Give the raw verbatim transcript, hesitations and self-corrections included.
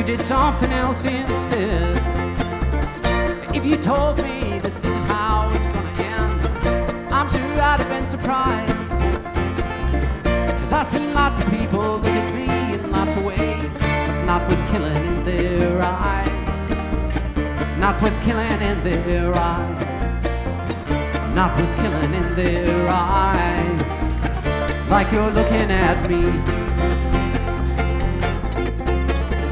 you did something else instead. If you told me that this is how it's gonna end, I'm sure I'd have been surprised. Cause I've seen lots of people look at me in lots of ways, but not with killing in their eyes. Not with killing in their eyes. Not with killing in their eyes. Like you're looking at me.